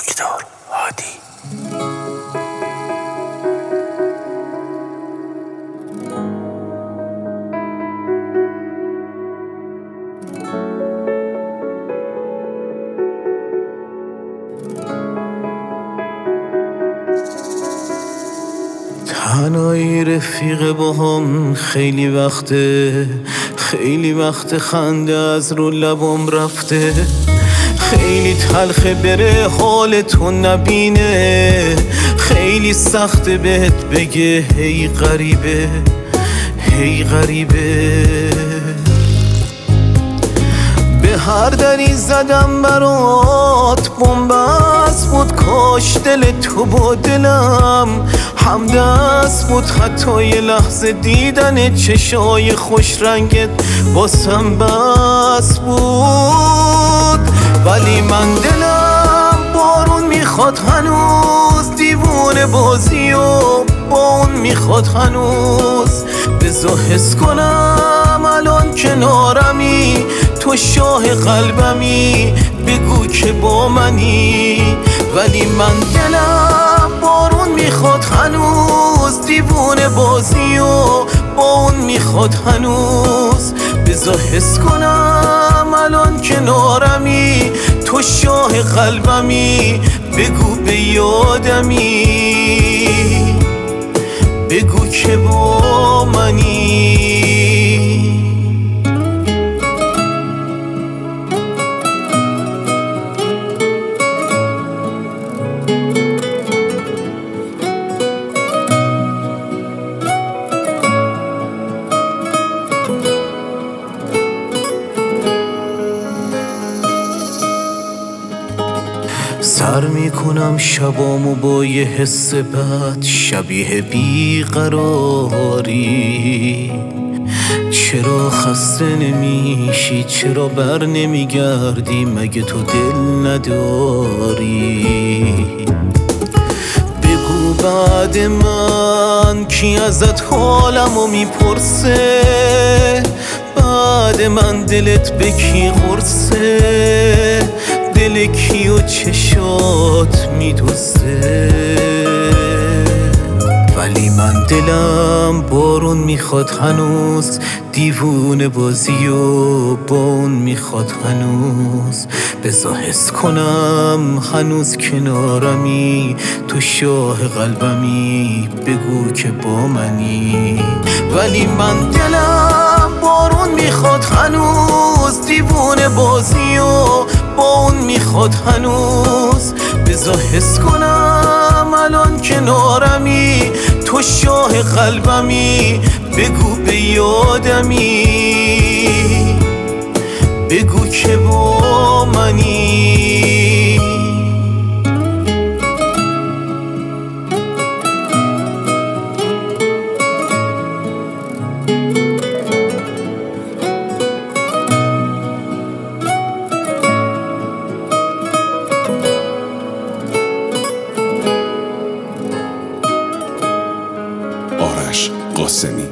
دکتر هادی. تنهایی رفیق باهم خیلی وقته خنده از رو لبام رفته. خیلی تلخه بره حالتو نبینه، خیلی سخته بهت بگه هی غریبه هی غریبه. به هر دری زدم برات بنبست بود، کاش دل تو با دلم همدست بود. حتی یه لحظه دیدن چشای خوش رنگت باسم بس بود. ولی من دلم بارون میخواد هنوز، دیوونه بازی و با اون میخواد هنوز. بذار حس کنم الان کنارمی، تو شاه قلبمی، بگو که با منی. ولی من دلم بارون میخواد هنوز، دیوونه بازی و با اون میخواد هنوز. بذار حس کنم الان کنارمی، تو شاه قلبمی، بگو به یادمی، بگو که با منی. سر میکنم شبامو با یه حس بد، شبیه بیقراری. چرا خسته نمیشی؟ چرا بر نمیگردی؟ مگه تو دل نداری؟ بگو بعد من کی ازت حالمو میپرسه؟ بعد من دلت به کی قرصه؟ دل کی و چشات میدوزه؟ ولی من دلم بارون میخواد هنوز، دیوونه بازی و با اون میخواد هنوز. بذار حس کنم هنوز کنارمی، تو شاه قلبمی، بگو که با منی. ولی من دلم بارون میخواد هنوز، دیوونه بازی و با اون میخواد هنوز. بذار حس کنم الان کنارمی، تو شاه قلبمی، بگو به یادمی، بگو که با منی. آرش قاسمی.